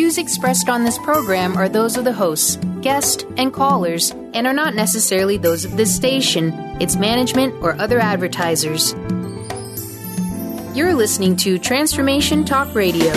views expressed on this program are those of the hosts, guests, and callers, and are not necessarily those of this station, its management, or other advertisers. You're listening to Transformation Talk Radio.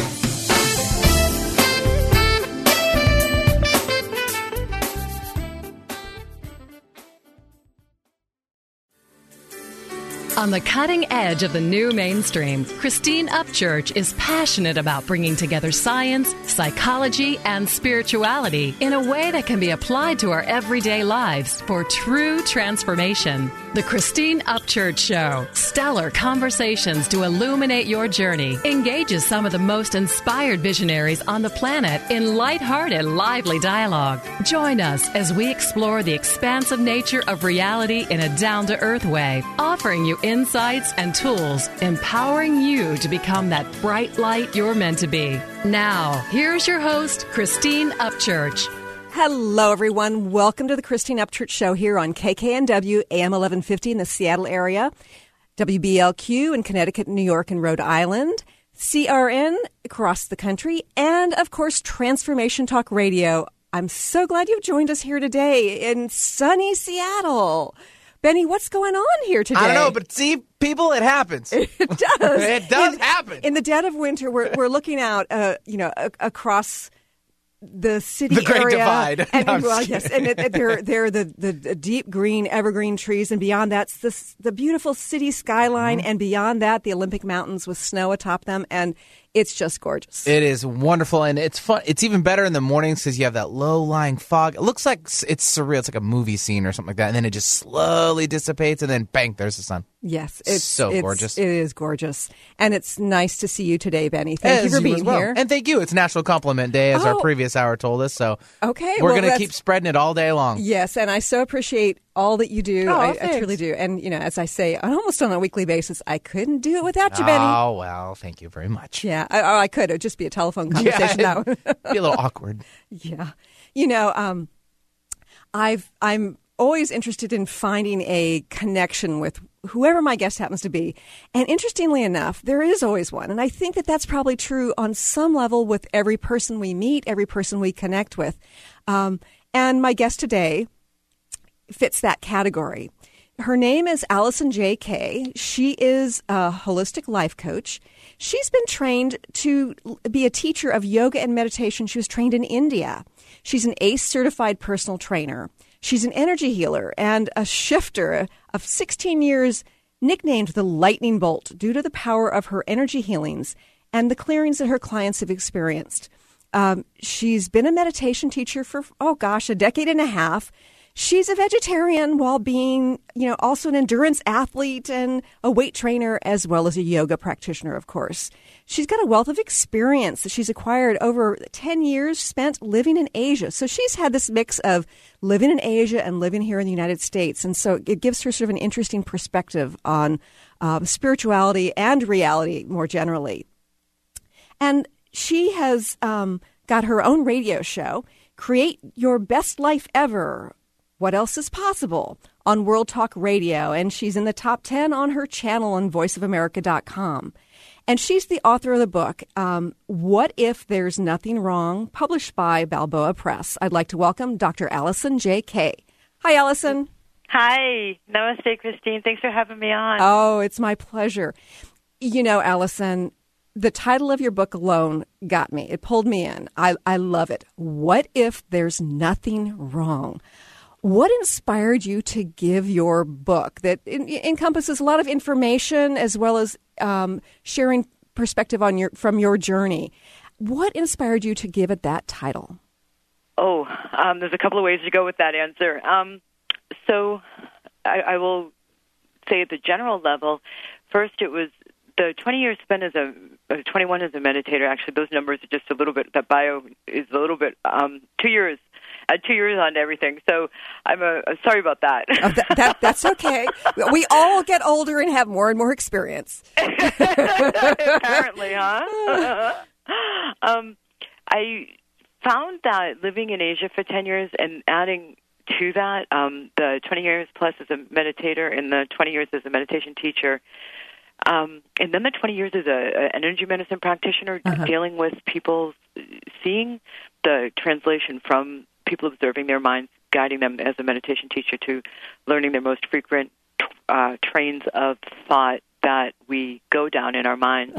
On the cutting edge of the new mainstream, Christine Upchurch is passionate about bringing together science, psychology, and spirituality in a way that can be applied to our everyday lives for true transformation. The Christine Upchurch Show, stellar conversations to illuminate your journey, engages some of the most inspired visionaries on the planet in lighthearted, lively dialogue. Join us as we explore the expansive nature of reality in a down-to-earth way, offering you insights and tools, empowering you to become that bright light you're meant to be. Now, here's your host, Christine Upchurch. Hello, everyone. Welcome to the Christine Upchurch Show here on KKNW, AM 1150 in the Seattle area, WBLQ in Connecticut, New York, and Rhode Island, CRN across the country, and, of course, Transformation Talk Radio. I'm so glad you've joined us here today in sunny Seattle. Benny, what's going on here today? I don't know, but see, people, it happens. It does. It does happen. In the dead of winter, we're looking out, across the city the Great area. Divide. And, No, well, yes, and there are the deep green evergreen trees, and beyond that's the beautiful city skyline, and beyond that, the Olympic Mountains with snow atop them, and it's just gorgeous. It is wonderful, and it's fun. It's even better in the mornings because you have that low-lying fog. It looks like it's surreal. It's like a movie scene or something like that, and then it just slowly dissipates, and then bang, there's the sun. Yes, it's gorgeous. It is gorgeous, and it's nice to see you today, Benny. Thank you for being here. And thank you. It's National Compliment Day, as our previous hour told us, so okay, we're going to keep spreading it all day long. Yes, and I so appreciate all that you do. Oh, I truly do. And, as I say, almost on a weekly basis, I couldn't do it without you, Benny. Oh, well, thank you very much. Yeah, I could. It would just be a telephone conversation now. Be a little awkward. Yeah. I'm always interested in finding a connection with whoever my guest happens to be. And interestingly enough, there is always one. And I think that that's probably true on some level with every person we meet, every person we connect with. And my guest today fits that category. Her name is Allison J. Kay. She is a holistic life coach. She's been trained to be a teacher of yoga and meditation. She was trained in India. She's an ACE certified personal trainer. She's an energy healer and a shifter of 16 years, nicknamed the Lightning Bolt due to the power of her energy healings and the clearings that her clients have experienced. She's been a meditation teacher for, a decade and a half. She's a vegetarian while being, also an endurance athlete and a weight trainer, as well as a yoga practitioner, of course. She's got a wealth of experience that she's acquired over 10 years spent living in Asia. So she's had this mix of living in Asia and living here in the United States. And so it gives her sort of an interesting perspective on spirituality and reality more generally. And she has got her own radio show, Create Your Best Life Ever. What Else is Possible on World Talk Radio, and she's in the top 10 on her channel on voiceofamerica.com. And she's the author of the book, What If There's Nothing Wrong, published by Balboa Press. I'd like to welcome Dr. Allison J. Kay. Hi, Allison. Hi. Namaste, Christine. Thanks for having me on. Oh, it's my pleasure. Allison, the title of your book alone got me. It pulled me in. I love it. What If There's Nothing Wrong? What inspired you to give your book that encompasses a lot of information as well as sharing perspective from your journey? What inspired you to give it that title? There's a couple of ways to go with that answer. So I will say at the general level, first it was the 20 years spent 21 as a meditator. Actually, those numbers are just a little bit, that bio is a little bit, 2 years. 2 years on everything, so I'm sorry about that. That's okay. We all get older and have more and more experience. Apparently, huh? I found that living in Asia for 10 years and adding to that the 20 years plus as a meditator and the 20 years as a meditation teacher, and then the 20 years as an energy medicine practitioner, dealing with people's seeing the translation from people observing their minds, guiding them as a meditation teacher to learning their most frequent trains of thought that we go down in our minds,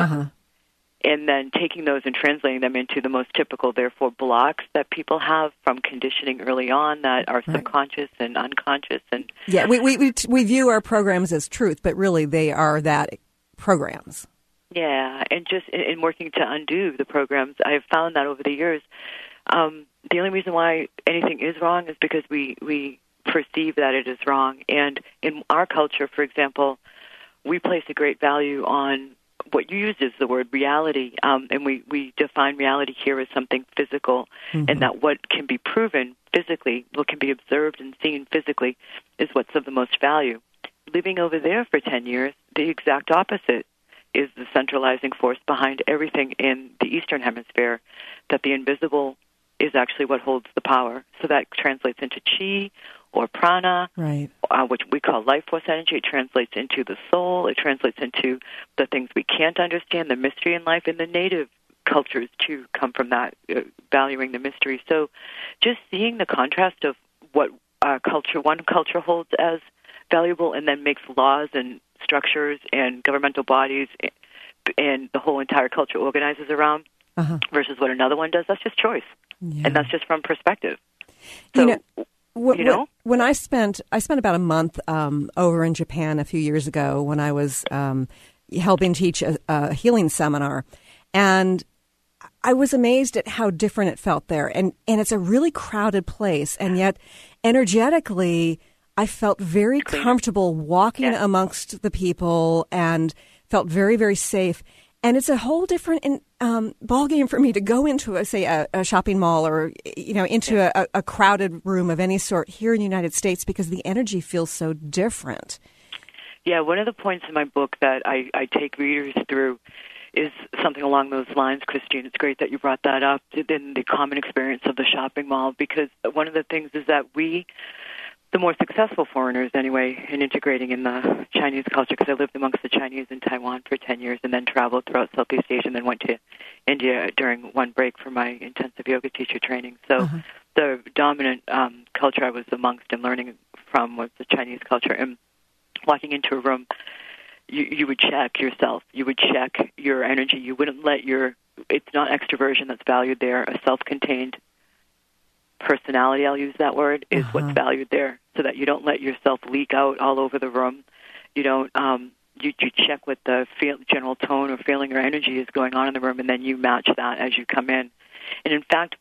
and then taking those and translating them into the most typical, therefore, blocks that people have from conditioning early on that are subconscious and unconscious. And yeah, we view our programs as truth, but really they are that programs. Yeah, and just in working to undo the programs, I have found that over the years, the only reason why anything is wrong is because we perceive that it is wrong. And in our culture, for example, we place a great value on what you used is the word reality, and we define reality here as something physical, and that what can be proven physically, what can be observed and seen physically, is what's of the most value. Living over there for 10 years, the exact opposite is the centralizing force behind everything in the Eastern Hemisphere, that the invisible is actually what holds the power. So that translates into chi or prana, which we call life force energy. It translates into the soul. It translates into the things we can't understand, the mystery in life, and the native cultures, too, come from that, valuing the mystery. So just seeing the contrast of what one culture holds as valuable and then makes laws and structures and governmental bodies and the whole entire culture organizes around versus what another one does, that's just choice. Yeah. And that's just from perspective. So, when I spent about a month over in Japan a few years ago when I was helping teach a healing seminar, and I was amazed at how different it felt there. And it's a really crowded place, and yet energetically I felt very comfortable walking amongst the people and felt very, very safe. And it's a whole different ballgame for me to go into, a shopping mall or, into a crowded room of any sort here in the United States because the energy feels so different. Yeah, one of the points in my book that I take readers through is something along those lines, Christine. It's great that you brought that up, in the common experience of the shopping mall, because one of the things is that the more successful foreigners, anyway, in integrating in the Chinese culture, because I lived amongst the Chinese in Taiwan for 10 years and then traveled throughout Southeast Asia and then went to India during one break for my intensive yoga teacher training. So the dominant culture I was amongst and learning from was the Chinese culture. And walking into a room, you would check yourself. You would check your energy. You wouldn't let it's not extroversion that's valued there, a self-contained personality, I'll use that word, is what's valued there, so that you don't let yourself leak out all over the room. You don't. You check what the general tone or feeling or energy is going on in the room, and then you match that as you come in. And in fact,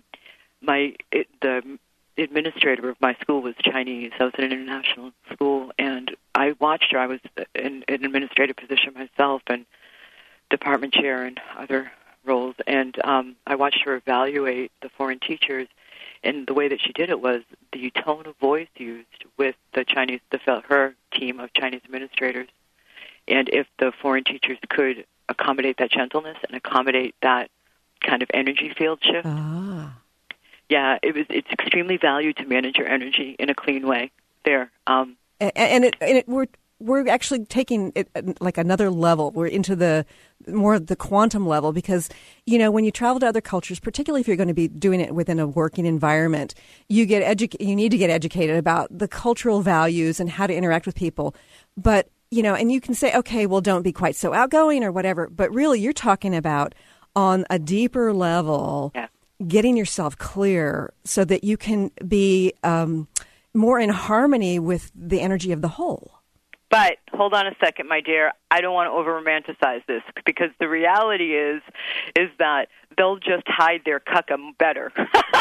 the administrator of my school was Chinese. I was in an international school, and I watched her. I was in an administrative position myself, and department chair and other roles, and I watched her evaluate the foreign teachers. And the way that she did it was the tone of voice used with her team of Chinese administrators. And if the foreign teachers could accommodate that gentleness and accommodate that kind of energy field shift, it's extremely valued to manage your energy in a clean way there. We're actually taking it like another level. We're into the quantum level because, when you travel to other cultures, particularly if you're going to be doing it within a working environment, you need to get educated about the cultural values and how to interact with people. But, and you can say, okay, well, don't be quite so outgoing or whatever. But really, you're talking about on a deeper level, getting yourself clear so that you can be more in harmony with the energy of the whole. But hold on a second, my dear. I don't want to over-romanticize this because the reality is that they'll just hide their cucka better.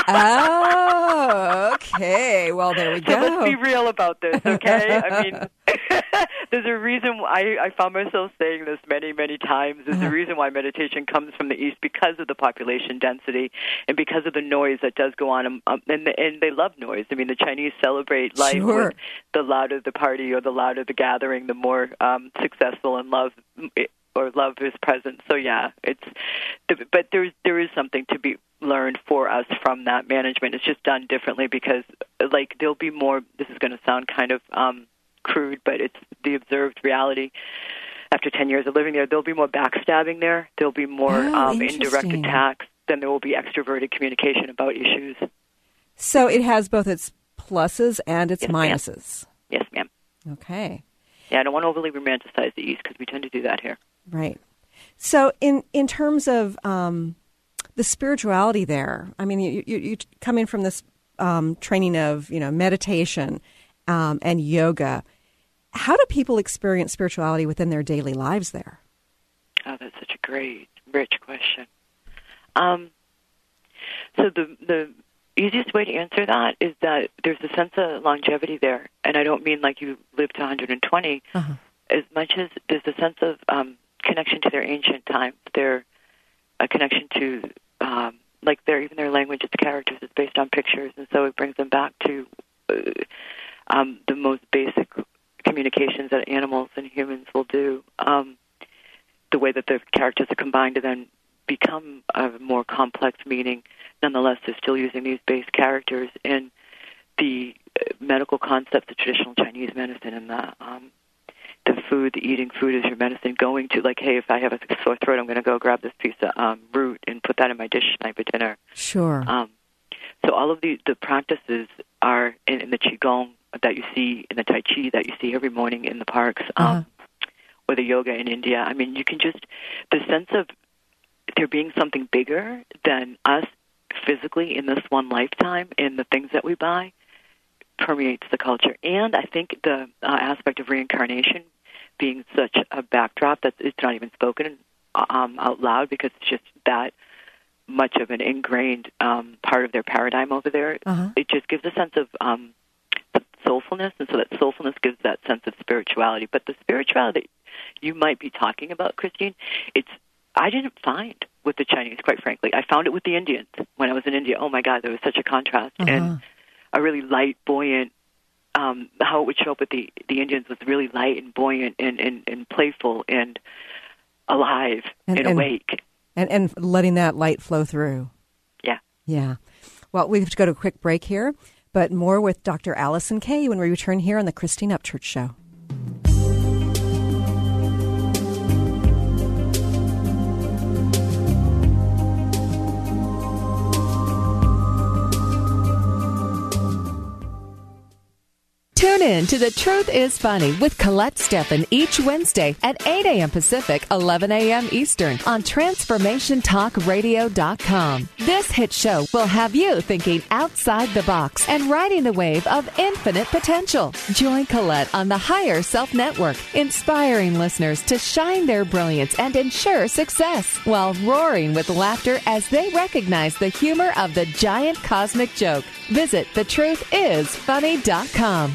Oh, okay. Well, there we go. So let's be real about this, okay? I mean, there's a reason I found myself saying this many, many times. There's a reason why meditation comes from the East because of the population density and because of the noise that does go on. And they love noise. I mean, the Chinese celebrate life with the louder the party or the louder the gathering, the more successful and love is present. So but there is something to be learned for us from that management. It's just done differently because there'll be more. This is going to sound kind of crude, but it's the observed reality. After 10 years of living there, there'll be more backstabbing there. There'll be more indirect attacks. then there will be extroverted communication about issues. So it has both its pluses and its Yes, minuses. Yes, ma'am. Okay. Yeah, I don't want to overly romanticize the East because we tend to do that here. Right. So in terms of the spirituality there, I mean, you come in from this training of, meditation and yoga. How do people experience spirituality within their daily lives there? Oh, that's such a great, rich question. So the easiest way to answer that is that there's a sense of longevity there, and I don't mean like you live to 120, as much as there's a sense of connection to their ancient times, their connection to even their language, its characters is based on pictures, and so it brings them back to the most basic communications that animals and humans will do. The way that the characters are combined to then become a more complex meaning. Nonetheless, they're still using these base characters in the medical concepts of traditional Chinese medicine and the eating food as your medicine, going to, like, hey, if I have a sore throat, I'm going to go grab this piece of root and put that in my dish tonight for dinner. Sure. So all of the practices are in the Qigong that you see, in the Tai Chi that you see every morning in the parks, or the yoga in India. I mean, you can just, the sense of there being something bigger than us physically in this one lifetime and the things that we buy permeates the culture. And I think the aspect of reincarnation being such a backdrop that it's not even spoken out loud because it's just that much of an ingrained part of their paradigm over there. It just gives a sense of soulfulness, and so that soulfulness gives that sense of spirituality. But the spirituality you might be talking about, Christine, I didn't find with the Chinese, quite frankly. I found it with the Indians when I was in India. Oh, my God, there was such a contrast. And a really light, buoyant, how it would show up with the Indians was really light and buoyant and playful and alive and awake. And letting that light flow through. Yeah. Yeah. Well, we have to go to a quick break here, but more with Dr. Allison Kay when we return here on the Christine Upchurch Show. Tune in to The Truth is Funny with Colette Steffen each Wednesday at 8 a.m. Pacific, 11 a.m. Eastern on TransformationTalkRadio.com. This hit show will have you thinking outside the box and riding the wave of infinite potential. Join Colette on the Higher Self Network, inspiring listeners to shine their brilliance and ensure success while roaring with laughter as they recognize the humor of the giant cosmic joke. Visit thetruthIsfunny.com.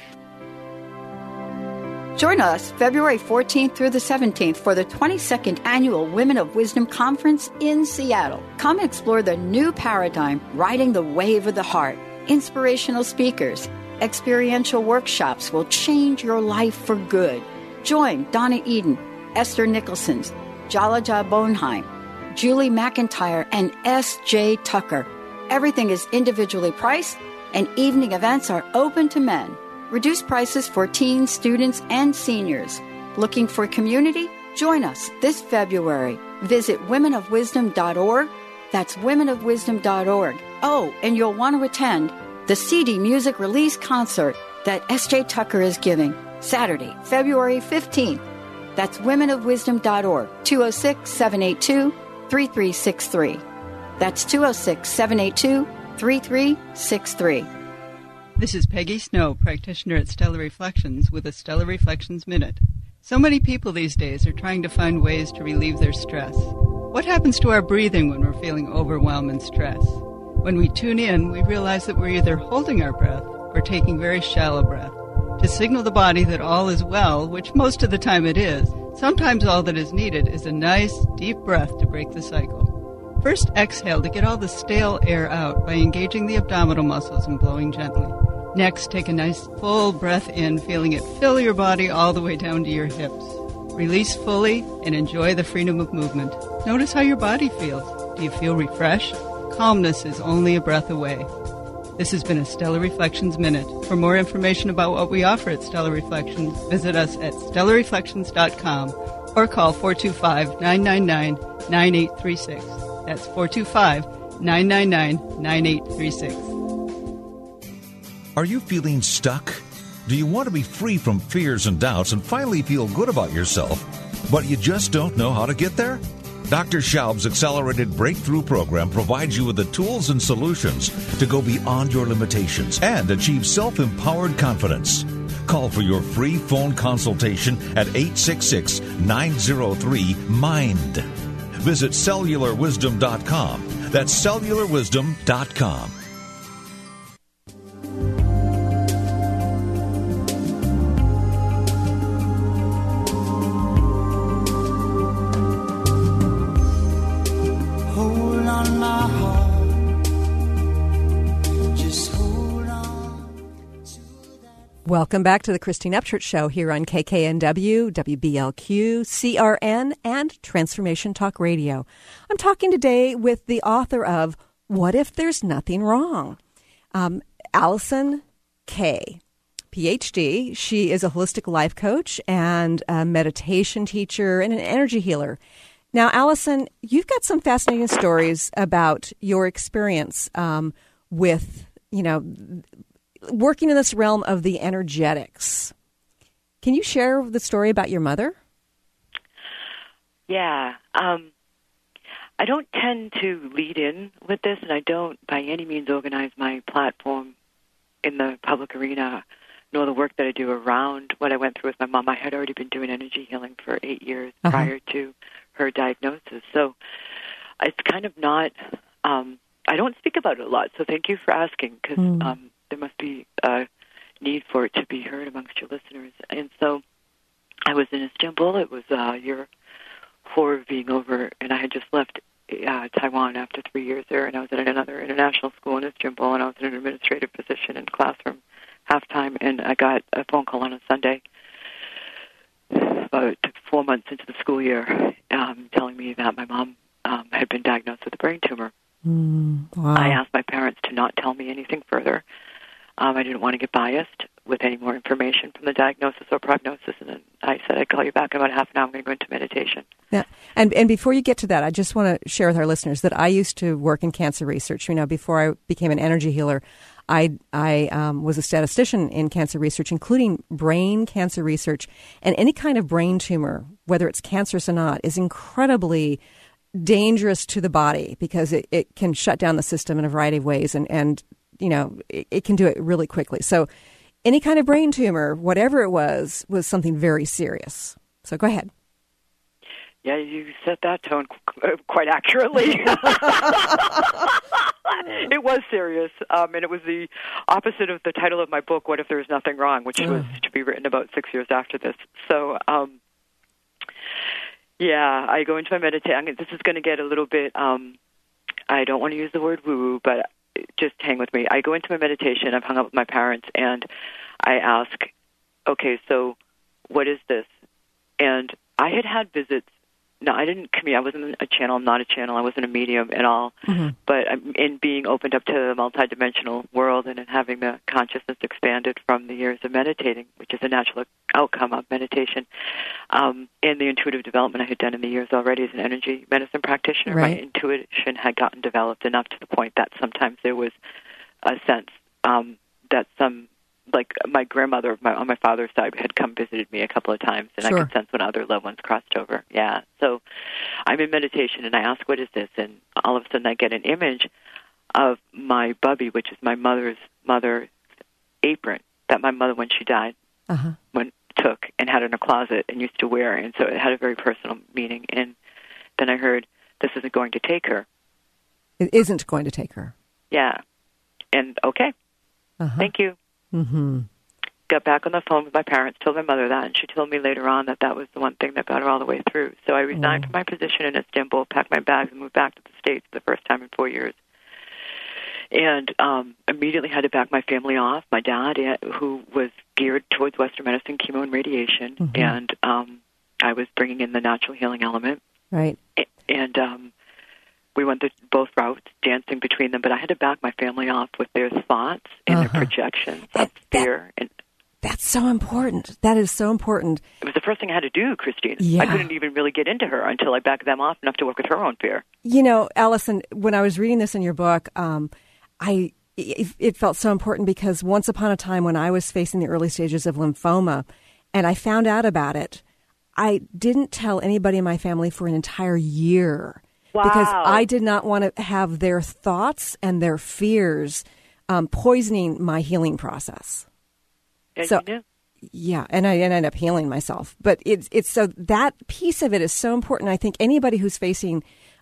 Join us February 14th through the 17th for the 22nd Annual Women of Wisdom Conference in Seattle. Come explore the new paradigm, riding the wave of the heart. Inspirational speakers, experiential workshops will change your life for good. Join Donna Eden, Esther Nicholson, Jalaja Bonheim, Julie McIntyre, and S.J. Tucker. Everything is individually priced, and evening events are open to men. Reduced prices for teens, students, and seniors. Looking for community? Join us this February. Visit womenofwisdom.org. That's womenofwisdom.org. Oh, and you'll want to attend the CD music release concert that S.J. Tucker is giving Saturday, February 15th. That's womenofwisdom.org, 206-782-3363. That's 206-782-3363. This is Peggy Snow, practitioner at Stellar Reflections, with a Stellar Reflections Minute. So many people these days are trying to find ways to relieve their stress. What happens to our breathing when we're feeling overwhelm and stress? When we tune in, we realize that we're either holding our breath or taking very shallow breath to signal the body that all is well, which most of the time it is. Sometimes all that is needed is a nice, deep breath to break the cycle. First, exhale to get all the stale air out by engaging the abdominal muscles and blowing gently. Next, take a nice full breath in, feeling it fill your body all the way down to your hips. Release fully and enjoy the freedom of movement. Notice how your body feels. Do you feel refreshed? Calmness is only a breath away. This has been a Stellar Reflections Minute. For more information about what we offer at Stellar Reflections, visit us at stellarreflections.com or call 425-999 425-999-9836. That's 425-999-9836. Are you feeling stuck? Do you want to be free from fears and doubts and finally feel good about yourself, but you just don't know how to get there? Dr. Schaub's Accelerated Breakthrough Program provides you with the tools and solutions to go beyond your limitations and achieve self-empowered confidence. Call for your free phone consultation at 866-903-MIND. Visit cellularwisdom.com. That's cellularwisdom.com. Welcome back to the Christine Upchurch Show here on KKNW, WBLQ, CRN, and Transformation Talk Radio. I'm talking today with the author of What If There's Nothing Wrong? Allison Kay, PhD. She is a holistic life coach and a meditation teacher and an energy healer. Now, Allison, you've got some fascinating stories about your experience with, working in this realm of the energetics. Can you share the story about your mother? Yeah. I don't tend to lead in with this, and I don't by any means organize my platform in the public arena, nor the work that I do around what I went through with my mom. I had already been doing energy healing for 8 years prior to her diagnosis. So it's kind of not, I don't speak about it a lot, so thank you for asking, because there must be a need for it to be heard amongst your listeners. And so I was in Istanbul. It was year 4 of being over, and I had just left Taiwan after 3 years there, and I was at another international school in Istanbul, and I was in an administrative position in classroom half-time, and I got a phone call on a Sunday about 4 months into the school year telling me that my mom had been diagnosed with a brain tumor. Wow. I asked my parents to not tell me anything further. I didn't want to get biased with any more information from the diagnosis or prognosis, and then I said I'd call you back in about half an hour. I'm going to go into meditation. Yeah, and before you get to that, I just want to share with our listeners that I used to work in cancer research. Before I became an energy healer, I was a statistician in cancer research, including brain cancer research, and any kind of brain tumor, whether it's cancerous or not, is incredibly dangerous to the body because it can shut down the system in a variety of ways, and it can do it really quickly. So any kind of brain tumor, whatever it was something very serious. So go ahead. Yeah, you set that tone quite accurately. It was serious, and it was the opposite of the title of my book, What If There's Nothing Wrong, which was to be written about 6 years after this. So, I go into my meditation. This is going to get a little bit, I don't want to use the word woo-woo, but just hang with me. I go into my meditation. I've hung up with my parents, and I ask, okay, so what is this? And I had visits. No, I didn't come here. I wasn't a channel. I'm not a channel. I wasn't a medium at all. But in being opened up to the multidimensional world and in having the consciousness expanded from the years of meditating, which is a natural outcome of meditation, and the intuitive development I had done in the years already as an energy medicine practitioner, my intuition had gotten developed enough to the point that sometimes there was a sense that like my grandmother on my father's side had come visited me a couple of times, and I could sense when other loved ones crossed over. Yeah, so I'm in meditation, and I ask, what is this? And all of a sudden I get an image of my bubby, which is my mother's apron that my mother, when she died, took and had in her closet and used to wear. And so it had a very personal meaning. And then I heard, this isn't going to take her. It isn't going to take her. Yeah. And okay, thank you. Got back on the phone with my parents, told my mother that, and she told me later on that was the one thing that got her all the way through. So I resigned from my position in Istanbul, packed my bags, and moved back to the States for the first time in 4 years. And immediately had to back my family off. My dad, who was geared towards Western medicine, chemo and radiation, and I was bringing in the natural healing element. Right. And we went both routes, dancing between them, but I had to back my family off with their thoughts and their projections of fear. That's so important. That is so important. It was the first thing I had to do, Christine. Yeah. I couldn't even really get into her until I backed them off enough to work with her own fear. You know, Allison, when I was reading this in your book, it felt so important because once upon a time when I was facing the early stages of lymphoma and I found out about it, I didn't tell anybody in my family for an entire year. Wow. Because I did not want to have their thoughts and their fears poisoning my healing process. And So, you knew. yeah, and I ended up healing myself. But it's so that piece of it is so important. I think anybody who's facing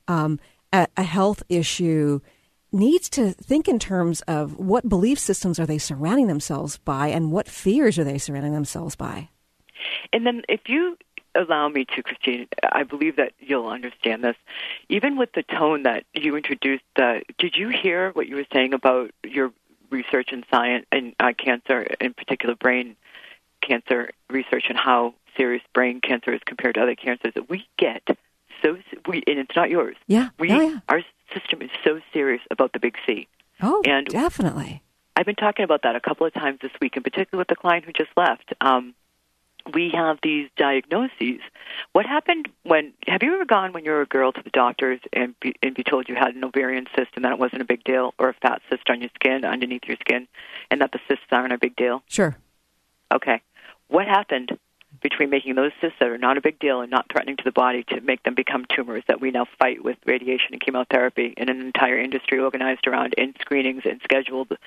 a health issue needs to think in terms of what belief systems are they surrounding themselves by and what fears are they surrounding themselves by. And then if you allow me to, Christine, I believe that you'll understand this. Even with the tone that you introduced, did you hear what you were saying about your research in science and cancer, in particular brain cancer research, and how serious brain cancer is compared to other cancers? That we get and it's not yours. Yeah. Our system is so serious about the big C. Oh, and definitely. I've been talking about that a couple of times this week, in particular with the client who just left. We have these diagnoses. What happened have you ever gone when you were a girl to the doctors and be told you had an ovarian cyst and that it wasn't a big deal, or a fat cyst on your skin, underneath your skin, and that the cysts aren't a big deal? Sure. Okay. What happened between making those cysts that are not a big deal and not threatening to the body to make them become tumors that we now fight with radiation and chemotherapy, and an entire industry organized around in screenings and scheduled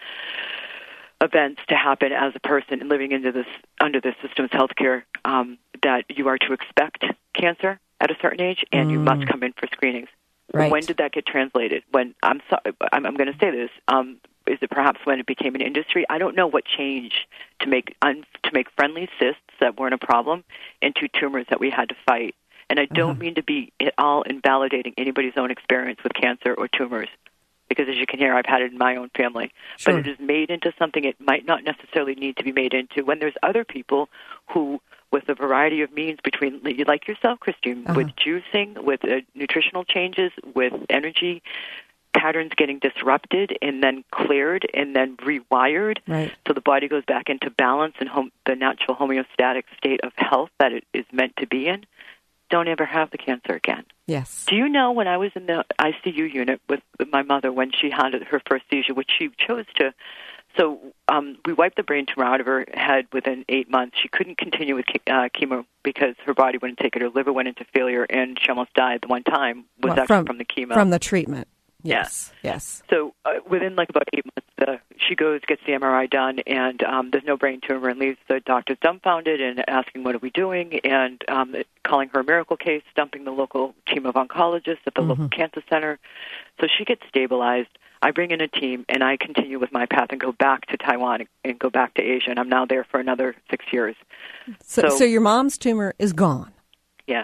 events to happen as a person living under this system's healthcare, that you are to expect cancer at a certain age and you must come in for screenings. Right. When did that get translated? I'm going to say this. Is it perhaps when it became an industry? I don't know what changed to make friendly cysts that weren't a problem into tumors that we had to fight. And I don't mean to be at all invalidating anybody's own experience with cancer or tumors, because as you can hear, I've had it in my own family. Sure. But it is made into something it might not necessarily need to be made into when there's other people who, with a variety of means between, like yourself, Christine, with juicing, with nutritional changes, with energy patterns getting disrupted and then cleared and then rewired, right, so the body goes back into balance and the natural homeostatic state of health that it is meant to be in, don't ever have the cancer again. Yes. Do you know when I was in the ICU unit with my mother when she had her first seizure, which she chose to, so we wiped the brain tumor out of her head within 8 months. She couldn't continue with chemo because her body wouldn't take it. Her liver went into failure, and she almost died the one time from the chemo. From the treatment. Yes. Yes. So within about 8 months, she goes, gets the MRI done, and there's no brain tumor, and leaves the doctors dumbfounded and asking, what are we doing? And calling her a miracle case, dumping the local team of oncologists at the local cancer center. So she gets stabilized. I bring in a team, and I continue with my path and go back to Taiwan and go back to Asia, and I'm now there for another 6 years. So your mom's tumor is gone. Yeah.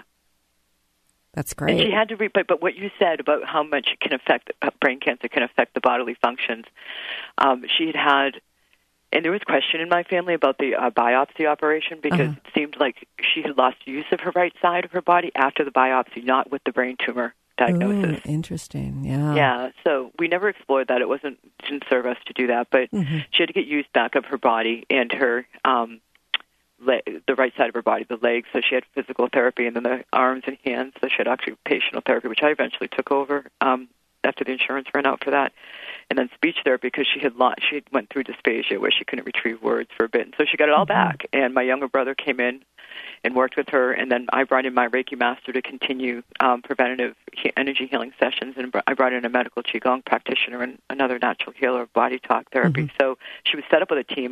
That's great. And she had to but what you said about how much it can affect brain cancer can affect the bodily functions, she had, and there was question in my family about the biopsy operation because it seemed like she had lost use of her right side of her body after the biopsy, not with the brain tumor diagnosis. Ooh, interesting. Yeah. Yeah. So we never explored that. It didn't serve us to do that, but she had to get use back of her body and her the right side of her body, the legs, so she had physical therapy, and then the arms and hands, so she had occupational therapy, which I eventually took over after the insurance ran out for that, and then speech therapy because she went through dysphagia where she couldn't retrieve words for a bit, and so she got it all back, and my younger brother came in and worked with her, and then I brought in my Reiki master to continue preventative energy healing sessions, and I brought in a medical Qigong practitioner and another natural healer, body talk therapy, so she was set up with a team.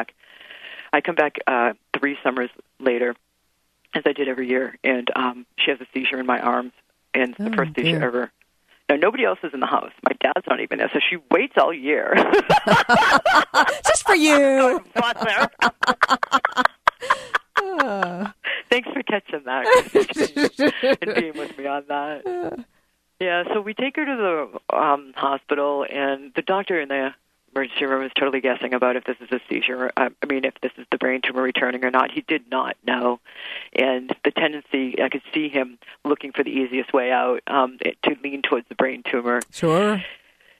I come back 3 summers later, as I did every year, and she has a seizure in my arms, and the first seizure ever. Now, nobody else is in the house. My dad's not even there, so she waits all year. Just for you. Thanks for catching that and being with me on that. Yeah, so we take her to the hospital, and the doctor in the emergency room was totally guessing about if this is a seizure. If this is the brain tumor returning or not. He did not know. And the tendency, I could see him looking for the easiest way out to lean towards the brain tumor. Sure.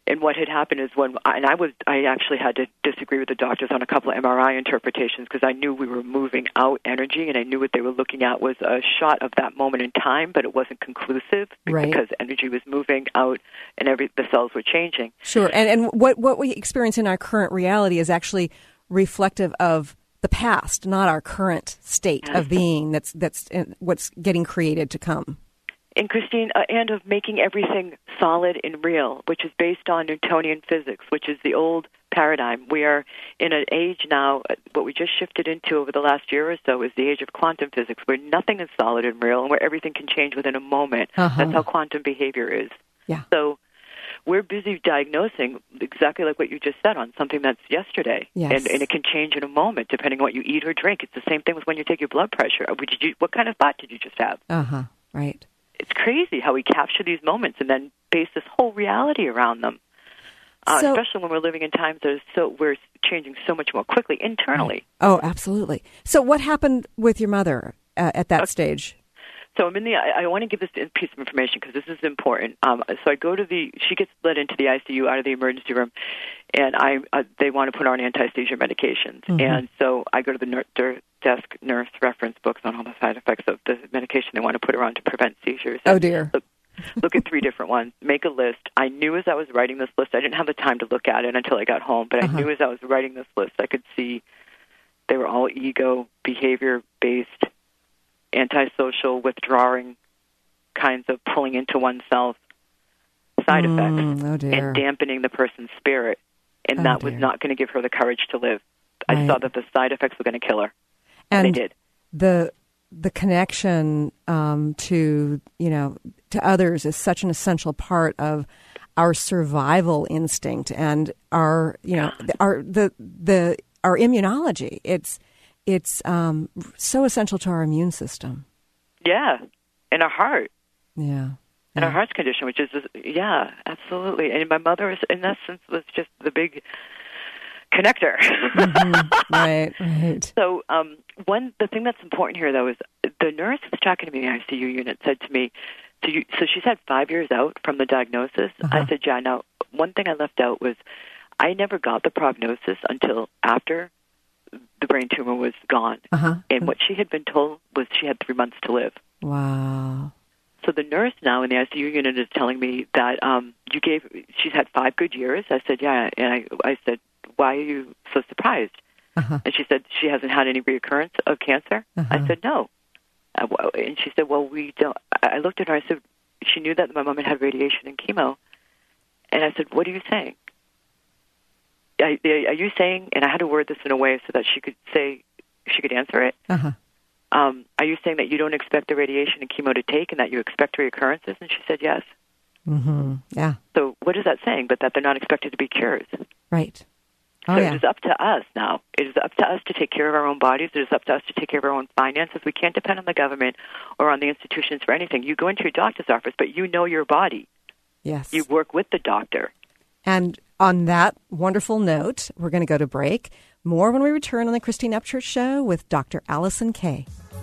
And what had happened is I actually had to disagree with the doctors on a couple of MRI interpretations because I knew we were moving out energy, and I knew what they were looking at was a shot of that moment in time, but it wasn't conclusive because energy was moving out and the cells were changing. Sure, and what we experience in our current reality is actually reflective of the past, not our current state of being. That's what's getting created to come. And Christine, and of making everything solid and real, which is based on Newtonian physics, which is the old paradigm. We are in an age now, what we just shifted into over the last year or so is the age of quantum physics, where nothing is solid and real and where everything can change within a moment. That's how quantum behavior is. Yeah. So we're busy diagnosing exactly like what you just said on something that's yesterday. Yes. And it can change in a moment depending on what you eat or drink. It's the same thing with when you take your blood pressure. What kind of thought did you just have? Right. It's crazy how we capture these moments and then base this whole reality around them. Especially when we're living in times that we're changing so much more quickly internally. Oh, absolutely. So what happened with your mother at that stage? So I want to give this piece of information because this is important. So I go to she gets led into the ICU out of the emergency room, and they want to put her on anti-seizure medications. And so I go to the desk nurse reference books on all the side effects of the medication they want to put her on to prevent seizures. Oh, dear. Look at 3 different ones. Make a list. I knew as I was writing this list, I didn't have the time to look at it until I got home, but I knew as I was writing this list, I could see they were all ego, behavior-based, antisocial, withdrawing kinds of pulling into oneself side effects and dampening the person's spirit. And that was not going to give her the courage to live. I saw that the side effects were going to kill her. And they did. The connection to others is such an essential part of our survival instinct and our immunology. It's so essential to our immune system. Yeah, and our heart. Yeah. And our heart's condition, which is, absolutely. And my mother, in essence, was just the big connector. Right. So the thing that's important here, though, is the nurse who was talking to me in the ICU unit said to me, so she's had 5 years out from the diagnosis. I said, yeah, now, one thing I left out was I never got the prognosis until after the brain tumor was gone. And what she had been told was she had 3 months to live. Wow. So the nurse now in the ICU unit is telling me that she's had 5 good years. I said, yeah. And I said, why are you so surprised? And she said, she hasn't had any reoccurrence of cancer? I said, no. And she said, well, we don't. I looked at her, I said, she knew that my mom had had radiation and chemo. And I said, what are you saying? Are you saying, and I had to word this in a way so that she could answer it. Are you saying that you don't expect the radiation and chemo to take and that you expect reoccurrences? And she said, yes. Yeah. So what is that saying? But that they're not expected to be cures. Right. So it is up to us now. It is up to us to take care of our own bodies. It is up to us to take care of our own finances. We can't depend on the government or on the institutions for anything. You go into your doctor's office, but you know your body. Yes. You work with the doctor. And on that wonderful note, we're going to go to break. More when we return on the Christine Upchurch Show with Dr. Allison Kay.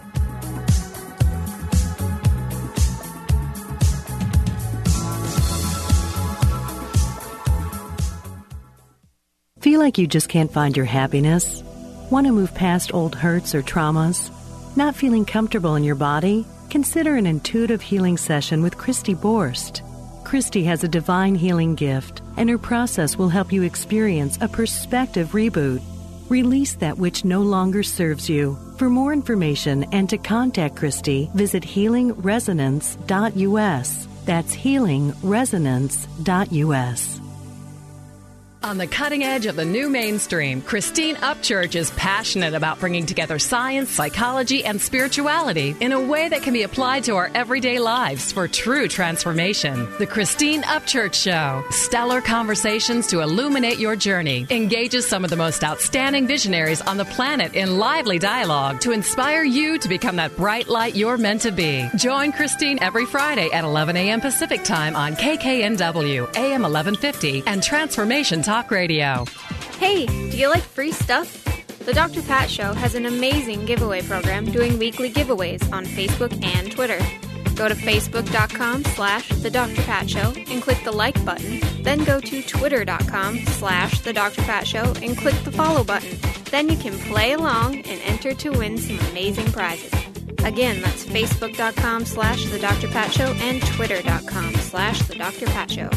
Feel like you just can't find your happiness? Want to move past old hurts or traumas? Not feeling comfortable in your body? Consider an intuitive healing session with Christy Borst. Christy has a divine healing gift, and her process will help you experience a perspective reboot. Release that which no longer serves you. For more information and to contact Christy, visit healingresonance.us. That's healingresonance.us. On the cutting edge of the new mainstream, Christine Upchurch is passionate about bringing together science, psychology, and spirituality in a way that can be applied to our everyday lives for true transformation. The Christine Upchurch Show, stellar conversations to illuminate your journey, engages some of the most outstanding visionaries on the planet in lively dialogue to inspire you to become that bright light you're meant to be. Join Christine every Friday at 11 a.m. Pacific Time on KKNW, AM 1150, and Transformation Talk Radio. Hey, do you like free stuff? The Dr. Pat Show has an amazing giveaway program doing weekly giveaways on Facebook and Twitter. Go to facebook.com/The Dr. Pat Show and click the like button. Then go to twitter.com/The Dr. Pat Show and click the follow button. Then you can play along and enter to win some amazing prizes. Again, that's facebook.com/The Dr. Pat Show and twitter.com/The Dr. Pat Show.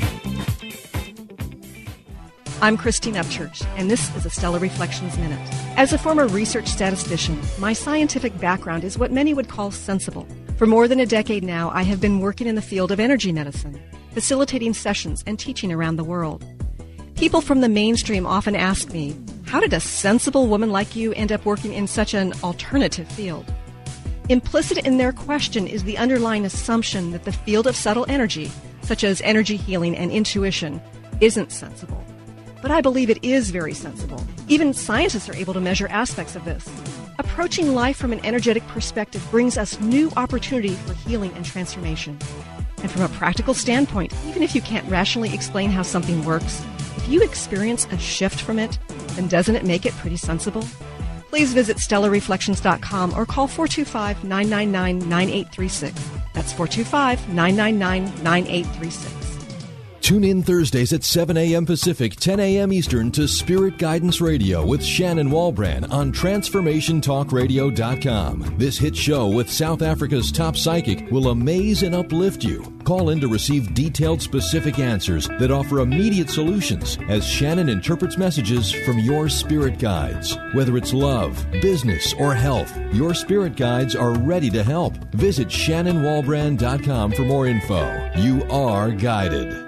I'm Christine Upchurch, and this is a Stellar Reflections Minute. As a former research statistician, my scientific background is what many would call sensible. For more than a decade now, I have been working in the field of energy medicine, facilitating sessions and teaching around the world. People from the mainstream often ask me, how did a sensible woman like you end up working in such an alternative field? Implicit in their question is the underlying assumption that the field of subtle energy, such as energy healing and intuition, isn't sensible. But I believe it is very sensible. Even scientists are able to measure aspects of this. Approaching life from an energetic perspective brings us new opportunity for healing and transformation. And from a practical standpoint, even if you can't rationally explain how something works, if you experience a shift from it, then doesn't it make it pretty sensible? Please visit StellarReflections.com or call 425-999-9836. That's 425-999-9836. Tune in Thursdays at 7 a.m. Pacific, 10 a.m. Eastern to Spirit Guidance Radio with Shannon Walbrand on TransformationTalkRadio.com. This hit show with South Africa's top psychic will amaze and uplift you. Call in to receive detailed, specific answers that offer immediate solutions as Shannon interprets messages from your spirit guides. Whether it's love, business, or health, your spirit guides are ready to help. Visit ShannonWalbrand.com for more info. You are guided.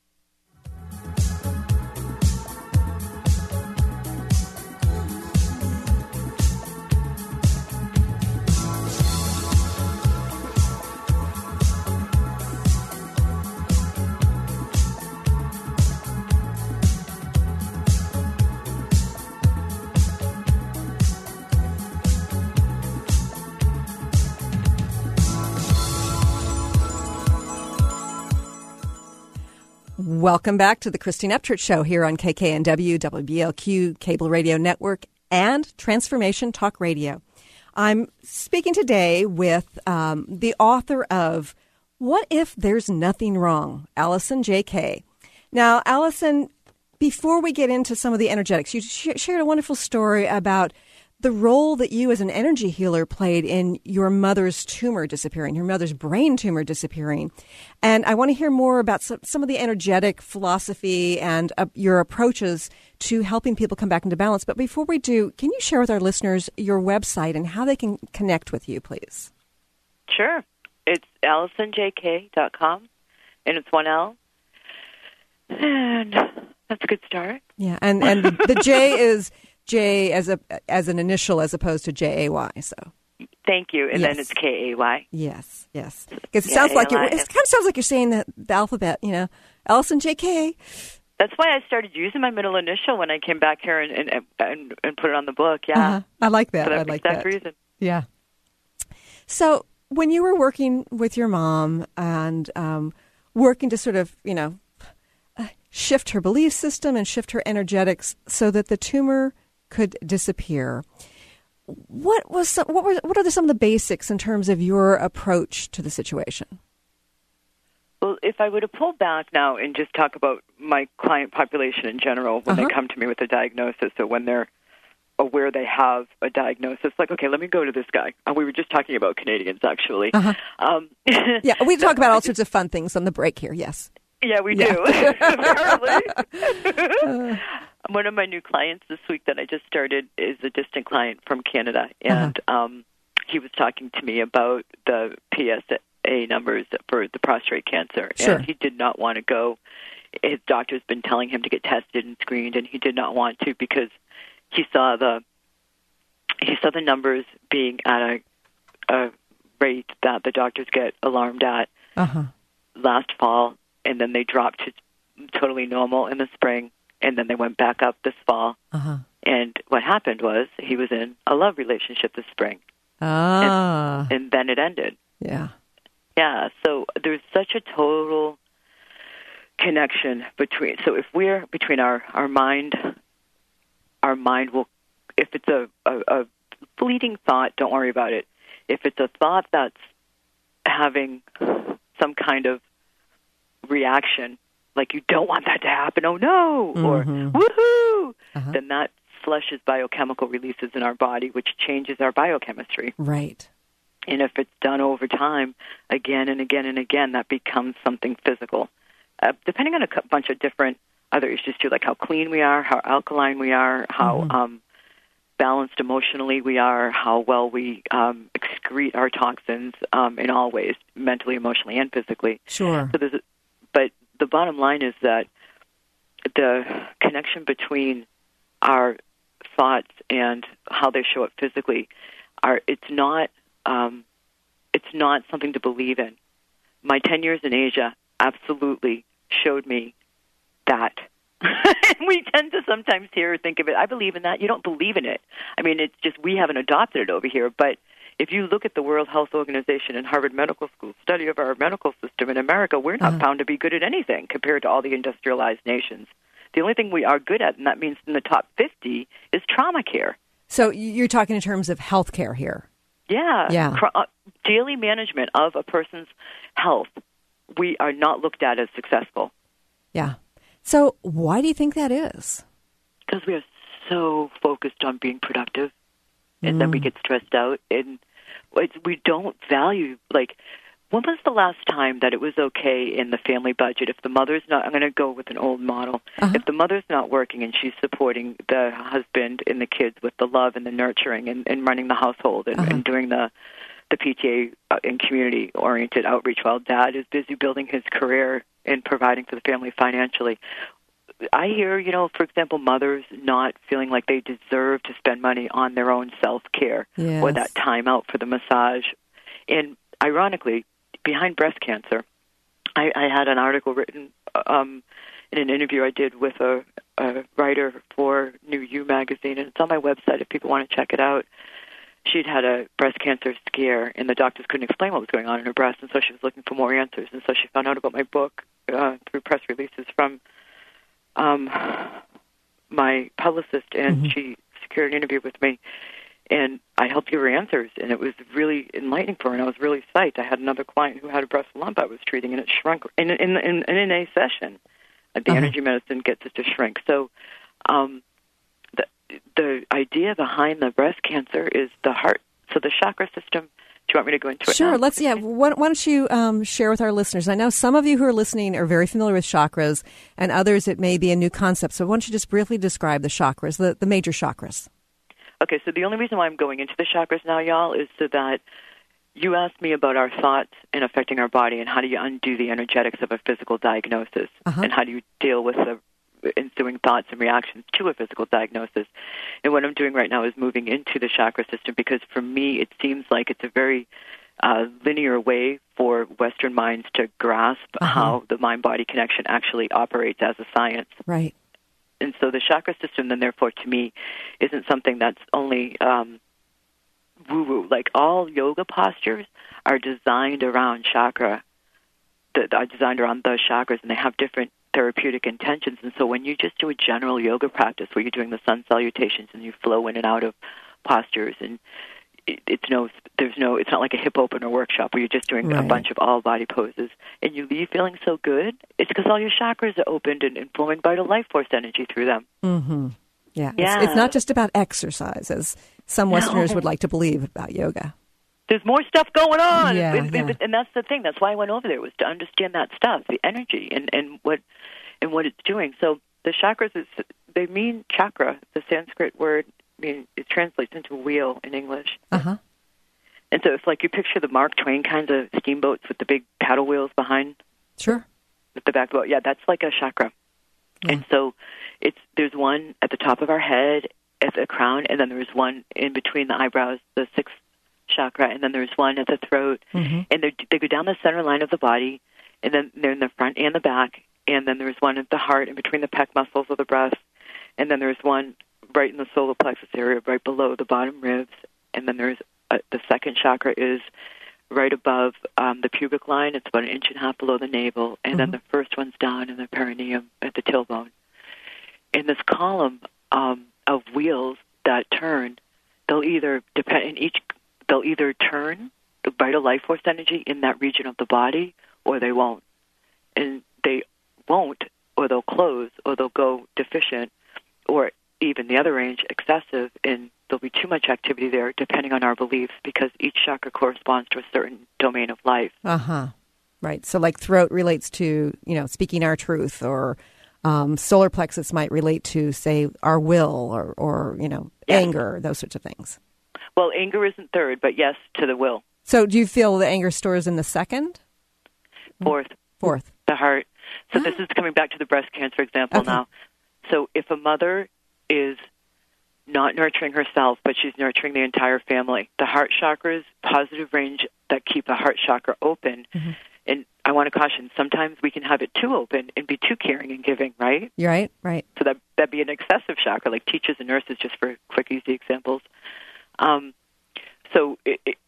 Welcome back to the Christine Upchurch Show here on KKNW, WBLQ, Cable Radio Network, and Transformation Talk Radio. I'm speaking today with the author of What If There's Nothing Wrong, Allison J. Kay. Now, Allison, before we get into some of the energetics, you shared a wonderful story about the role that you as an energy healer played in your mother's tumor disappearing, your mother's brain tumor disappearing. And I want to hear more about some of the energetic philosophy and your approaches to helping people come back into balance. But before we do, can you share with our listeners your website and how they can connect with you, please? Sure. It's AllisonJK.com, and it's 1 L. And that's a good start. Yeah, and the J is J as an initial as opposed to JAY. So thank you, and then it's KAY. Yes, yes. Because it sounds like it kind of sounds like you're saying the alphabet. You know, Allison JK. That's why I started using my middle initial when I came back here and put it on the book. Yeah, I like that. For I like that reason. Yeah. So when you were working with your mom and working to sort of, shift her belief system and shift her energetics so that the tumor could disappear, what are some of the basics in terms of your approach to the situation? Well, if I were to pull back now and just talk about my client population in general, when they come to me with a diagnosis, or when they're aware they have a diagnosis, like, okay, let me go to this guy. We were just talking about Canadians, actually. Yeah, we talk about all sorts of fun things on the break here, yes. Yeah, we do, apparently. One of my new clients this week that I just started is a distant client from Canada, and he was talking to me about the PSA numbers for the prostate cancer, and he did not want to go. His doctor's been telling him to get tested and screened, and he did not want to because he saw the numbers being at a rate that the doctors get alarmed at last fall, and then they dropped to totally normal in the spring, and then they went back up this fall. And what happened was he was in a love relationship this spring, and then it ended. Yeah, so there's such a total connection between. So if we're between our mind will, if it's a fleeting thought, don't worry about it. If it's a thought that's having some kind of reaction, like you don't want that to happen, oh no, or woohoo, then that flushes biochemical releases in our body, which changes our biochemistry. Right. And if it's done over time, again and again and again, that becomes something physical. Depending on a bunch of different other issues too, like how clean we are, how alkaline we are, how balanced emotionally we are, how well we excrete our toxins in all ways, mentally, emotionally, and physically. Sure. So but the bottom line is that the connection between our thoughts and how they show up physically it's not something to believe in. My 10 years in Asia absolutely showed me that. We tend to sometimes hear or think of it, I believe in that. You don't believe in it. I mean, it's just we haven't adopted it over here. But if you look at the World Health Organization and Harvard Medical School study of our medical system in America, we're not found to be good at anything compared to all the industrialized nations. The only thing we are good at, and that means in the top 50, is trauma care. So you're talking in terms of health care here. Yeah. Daily management of a person's health, we are not looked at as successful. Yeah. So why do you think that is? Because we are so focused on being productive, and then we get stressed out, and we don't value, like, when was the last time that it was okay in the family budget if the mother's not, I'm going to go with an old model, if the mother's not working and she's supporting the husband and the kids with the love and the nurturing and running the household and doing the PTA and community-oriented outreach while dad is busy building his career and providing for the family financially. I hear, for example, mothers not feeling like they deserve to spend money on their own self-care or that time out for the massage. And ironically, behind breast cancer, I had an article written in an interview I did with a writer for New You magazine, and it's on my website if people want to check it out. She'd had a breast cancer scare, and the doctors couldn't explain what was going on in her breast, and so she was looking for more answers. And so she found out about my book through press releases from my publicist, and she secured an interview with me. And I helped give her answers, and it was really enlightening for her, and I was really psyched. I had another client who had a breast lump I was treating, and it shrunk in a session. The energy medicine gets it to shrink. So the idea behind the breast cancer is the heart. So the chakra system, do you want me to go into it? Sure. Now? Why don't you share with our listeners? I know some of you who are listening are very familiar with chakras, and others it may be a new concept. So why don't you just briefly describe the chakras, the major chakras? Okay, so the only reason why I'm going into the chakras now, y'all, is so that you asked me about our thoughts and affecting our body, and how do you undo the energetics of a physical diagnosis, and how do you deal with the ensuing thoughts and reactions to a physical diagnosis. And what I'm doing right now is moving into the chakra system, because for me it seems like it's a very linear way for Western minds to grasp how the mind-body connection actually operates as a science. Right. And so the chakra system, then, therefore, to me, isn't something that's only woo-woo. Like, all yoga postures are designed around chakra, are designed around the chakras, and they have different therapeutic intentions. And so when you just do a general yoga practice where you're doing the sun salutations and you flow in and out of postures, and it's not like a hip opener workshop where you're just doing a bunch of all body poses and you leave feeling so good, it's because all your chakras are opened and flowing vital life force energy through them. Mm-hmm. Yeah. It's not just about exercise, as some Westerners would like to believe about yoga. There's more stuff going on. Yeah. And that's the thing. That's why I went over there, was to understand that stuff, the energy and what it's doing. So the chakras, they mean chakra. The Sanskrit word, it translates into wheel in English. Uh-huh. And so it's like you picture the Mark Twain kinds of steamboats with the big paddle wheels behind. Sure. With the back boat. Yeah, that's like a chakra. Yeah. And so there's one at the top of our head, at the crown, and then there's one in between the eyebrows, the sixth chakra, and then there's one at the throat. Mm-hmm. And they go down the center line of the body, and then they're in the front and the back, and then there's one at the heart in between the pec muscles of the breast, and then there's one right in the solar plexus area, right below the bottom ribs, and then there's the second chakra is right above the pubic line. It's about 1.5 inches below the navel, and then the first one's down in the perineum at the tailbone. In this column of wheels that turn, they'll either turn vital life force energy in that region of the body, or they won't. And they won't, or they'll close, or they'll go deficient, or even the other range, excessive, and there'll be too much activity there depending on our beliefs, because each chakra corresponds to a certain domain of life. Uh-huh. Right. So like throat relates to, speaking our truth, or solar plexus might relate to, say, our will, or yes. Anger, those sorts of things. Well, anger isn't third, but yes, to the will. So do you feel the anger stores in the second? Fourth. The heart. So this is coming back to the breast cancer example now. So if a mother is not nurturing herself, but she's nurturing the entire family, the heart chakra's positive range that keep the heart chakra open. Mm-hmm. And I want to caution, sometimes we can have it too open and be too caring and giving, right? You're right. So that'd be an excessive chakra, like teachers and nurses, just for quick, easy examples. So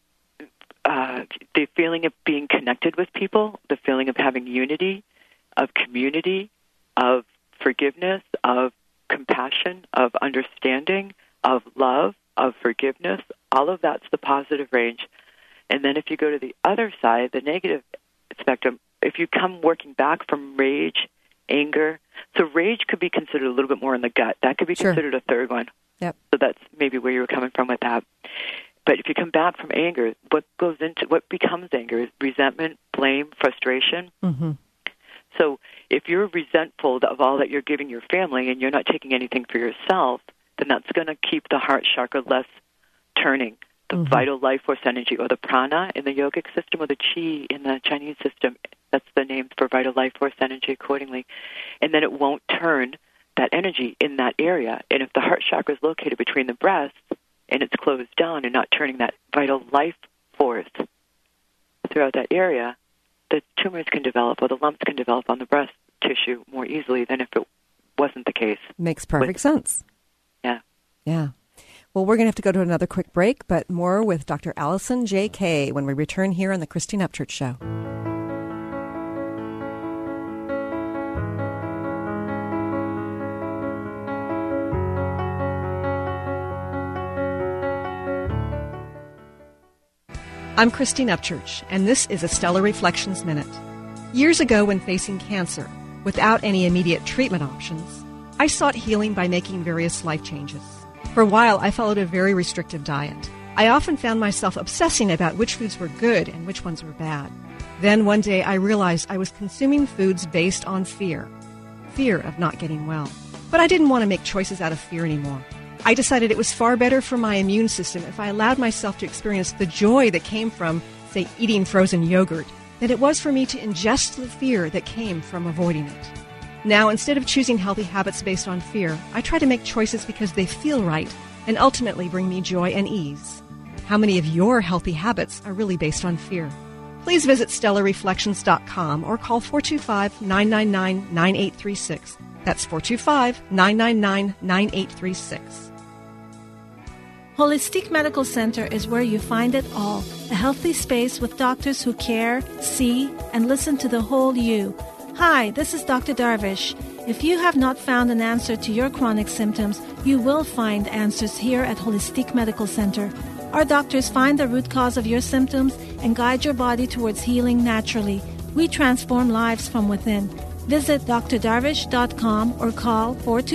the feeling of being connected with people, the feeling of having unity, of community, of forgiveness, of compassion, of understanding, of love, of forgiveness, all of that's the positive range. And then if you go to the other side, the negative spectrum, if you come working back from rage, anger, so rage could be considered a little bit more in the gut. That could be considered a third one. Yep. So that's maybe where you were coming from with that. But if you come back from anger, what becomes anger is resentment, blame, frustration. Mm-hmm. So if you're resentful of all that you're giving your family and you're not taking anything for yourself, then that's going to keep the heart chakra less turning. The vital life force energy, or the prana in the yogic system, or the chi in the Chinese system, that's the name for vital life force energy accordingly. And then it won't turn that energy in that area. And if the heart chakra is located between the breasts and it's closed down and not turning that vital life force throughout that area, the tumors can develop, or the lumps can develop on the breast tissue more easily than if it wasn't the case. Makes perfect sense. Yeah. Yeah. Well, we're going to have to go to another quick break, but more with Dr. Allison J. Kay when we return here on the Christine Upchurch Show. I'm Christine Upchurch, and this is a Stellar Reflections Minute. Years ago, when facing cancer, without any immediate treatment options, I sought healing by making various life changes. For a while, I followed a very restrictive diet. I often found myself obsessing about which foods were good and which ones were bad. Then one day, I realized I was consuming foods based on fear of not getting well. But I didn't want to make choices out of fear anymore. I decided it was far better for my immune system if I allowed myself to experience the joy that came from, say, eating frozen yogurt, than it was for me to ingest the fear that came from avoiding it. Now, instead of choosing healthy habits based on fear, I try to make choices because they feel right and ultimately bring me joy and ease. How many of your healthy habits are really based on fear? Please visit StellarReflections.com or call 425-999-9836. That's 425-999-9836. Holistic Medical Center is where you find it all. A healthy space with doctors who care, see, and listen to the whole you. Hi, this is Dr. Darvish. If you have not found an answer to your chronic symptoms, you will find answers here at Holistic Medical Center. Our doctors find the root cause of your symptoms and guide your body towards healing naturally. We transform lives from within. Visit drdarvish.com or call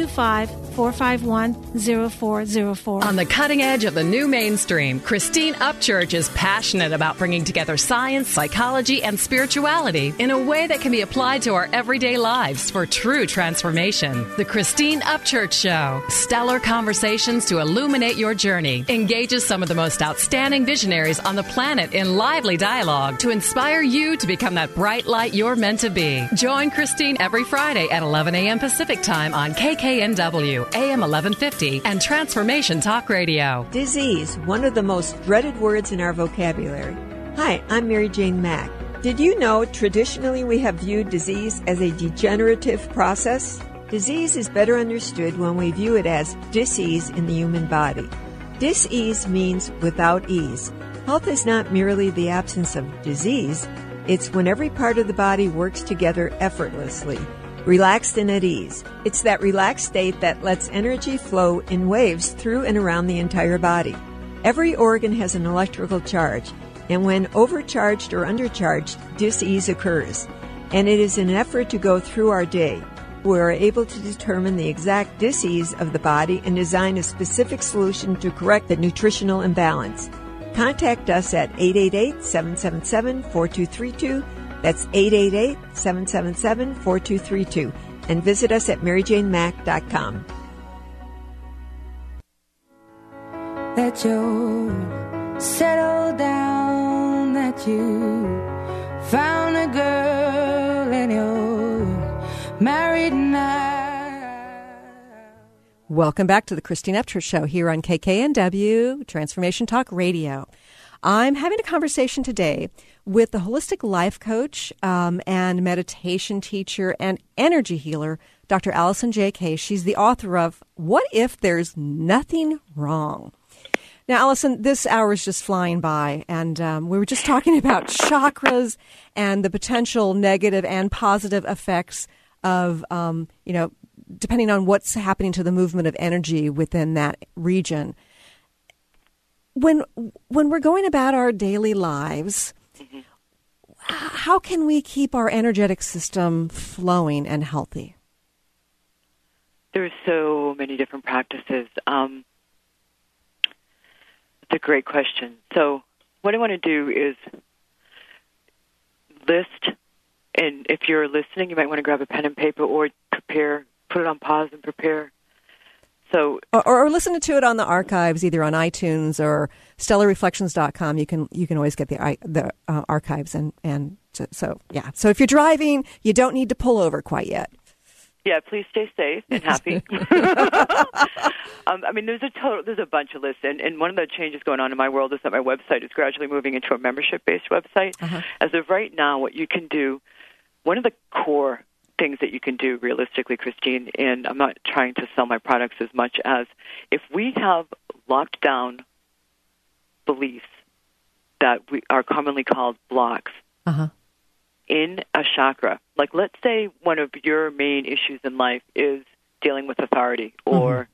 425-451-0404. On the cutting edge of the new mainstream, Christine Upchurch is passionate about bringing together science, psychology, and spirituality in a way that can be applied to our everyday lives for true transformation. The Christine Upchurch Show, stellar conversations to illuminate your journey, engages some of the most outstanding visionaries on the planet in lively dialogue to inspire you to become that bright light you're meant to be. Join Christine every Friday at 11 a.m. Pacific Time on KKNW, AM 1150, and Transformation Talk Radio. Disease, one of the most dreaded words in our vocabulary. Hi, I'm Mary Jane Mack. Did you know traditionally we have viewed disease as a degenerative process? Disease is better understood when we view it as dis-ease in the human body. Dis-ease means without ease. Health is not merely the absence of disease. It's when every part of the body works together effortlessly, relaxed and at ease. It's that relaxed state that lets energy flow in waves through and around the entire body. Every organ has an electrical charge, And when overcharged or undercharged, dis-ease occurs. And it is an effort to go through our day. We are able to determine the exact dis-ease of the body and design a specific solution to correct the nutritional imbalance. Contact us at 888-777-4232. That's 888-777-4232. And visit us at maryjanemack.com. That you settle down, that you found a girl and you're married now. Welcome back to the Christine Upchurch Show here on KKNW, Transformation Talk Radio. I'm having a conversation today with the holistic life coach and meditation teacher and energy healer, Dr. Allison J. Kay. She's the author of What If There's Nothing Wrong? Now, Allison, this hour is just flying by, and we were just talking about chakras and the potential negative and positive effects of, depending on what's happening to the movement of energy within that region. When we're going about our daily lives, how can we keep our energetic system flowing and healthy? There's so many different practices. It's a great question. So what I want to do is list, and if you're listening, you might want to grab a pen and paper or prepare, put it on pause and prepare. So, or listen to it on the archives, either on iTunes or stellarreflections.com. You can always get the archives, and so yeah. So if you're driving, you don't need to pull over quite yet. Yeah, please stay safe and happy. There's a bunch of lists, and one of the changes going on in my world is that my website is gradually moving into a membership-based website. As of right now, what you can do, one of the core things that you can do realistically, Christine, and I'm not trying to sell my products as much as if we have locked down beliefs that we are commonly called blocks in a chakra. Like, let's say one of your main issues in life is dealing with authority or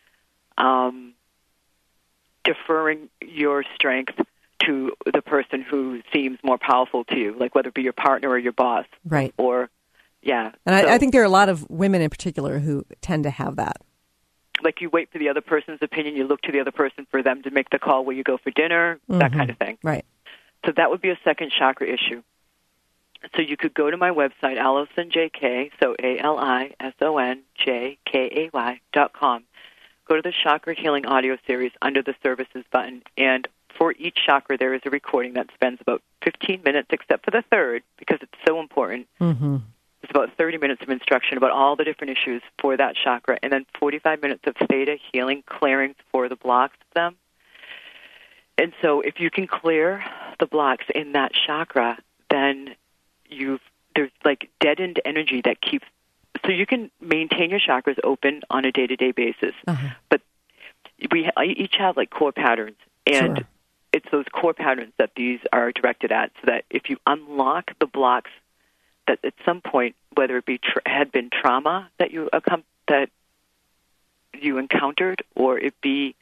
deferring your strength to the person who seems more powerful to you, like whether it be your partner or your boss. Right. Or, yeah. And I think there are a lot of women in particular who tend to have that. Like you wait for the other person's opinion, you look to the other person for them to make the call where you go for dinner, that kind of thing. Right. So that would be a second chakra issue. So you could go to my website, AllisonJK, so ALISONJKAY.com. Go to the Chakra Healing audio series under the Services button, and for each chakra there is a recording that spends about 15 minutes, except for the third, because it's so important. It's about 30 minutes of instruction about all the different issues for that chakra, and then 45 minutes of theta healing clearings for the blocks of them. And so if you can clear the blocks in that chakra, then there's like deadened energy that keeps, so you can maintain your chakras open on a day-to-day basis. But we each have like core patterns, and it's those core patterns that these are directed at, so that if you unlock the blocks that at some point, whether it be had been trauma that you encountered, or it be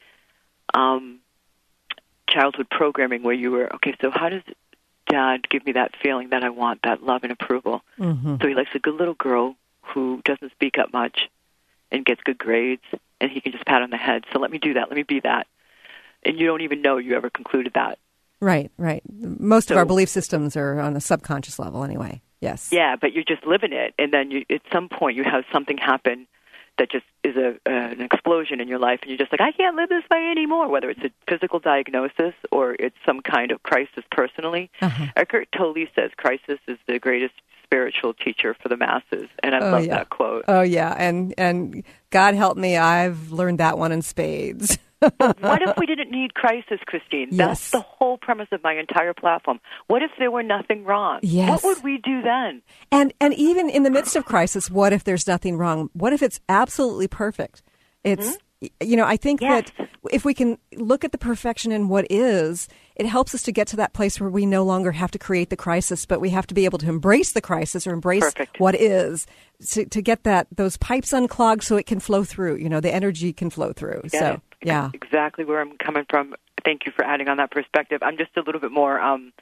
childhood programming where you were, okay, so how does Dad give me that feeling that I want, that love and approval? So he likes a good little girl who doesn't speak up much and gets good grades, and he can just pat on the head. So let me do that. Let me be that. And you don't even know you ever concluded that. Right. Most of our belief systems are on a subconscious level anyway. Yes. Yeah, but you're just living it, and then at some point you have something happen that just is an explosion in your life, and you're just like, I can't live this way anymore, whether it's a physical diagnosis or it's some kind of crisis personally. Eckhart Tolle says crisis is the greatest spiritual teacher for the masses, and I love that quote. Oh, yeah, and God help me, I've learned that one in spades. What if we didn't need crisis, Christine? That's the whole premise of my entire platform. What if there were nothing wrong? What would we do then? And even in the midst of crisis, what if there's nothing wrong? What if it's absolutely perfect? It's I think that if we can look at the perfection in what is, it helps us to get to that place where we no longer have to create the crisis, but we have to be able to embrace the crisis or embrace what is to get those pipes unclogged so it can flow through. The energy can flow through. Yeah, exactly where I'm coming from. thank you for adding on that perspective. I'm just a little bit more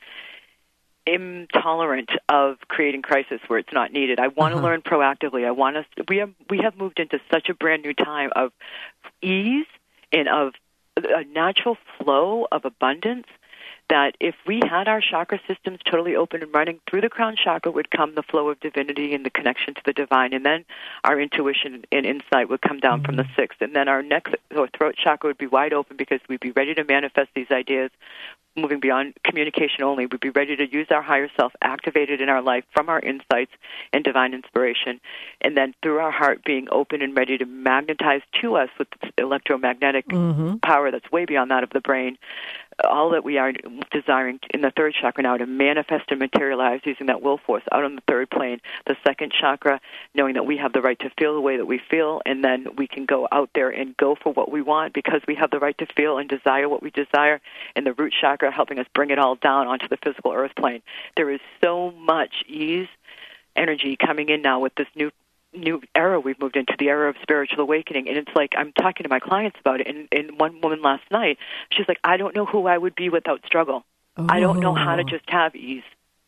intolerant of creating crisis where it's not needed. I want to learn proactively. I want us. We have moved into such a brand new time of ease and of a natural flow of abundance that if we had our chakra systems totally open and running, through the crown chakra would come the flow of divinity and the connection to the divine, and then our intuition and insight would come down from the sixth, and then our neck or throat chakra would be wide open because we'd be ready to manifest these ideas, moving beyond communication only. We'd be ready to use our higher self activated in our life from our insights and divine inspiration, and then through our heart being open and ready to magnetize to us with electromagnetic power that's way beyond that of the brain, all that we are desiring in the third chakra now to manifest and materialize using that will force out on the third plane. The second chakra, knowing that we have the right to feel the way that we feel, and then we can go out there and go for what we want because we have the right to feel and desire what we desire. And the root chakra helping us bring it all down onto the physical earth plane. There is so much ease, energy coming in now with this new era we've moved into, the era of spiritual awakening. And it's like, I'm talking to my clients about it, and one woman last night, she's like, I don't know who I would be without struggle. I don't know how to just have ease.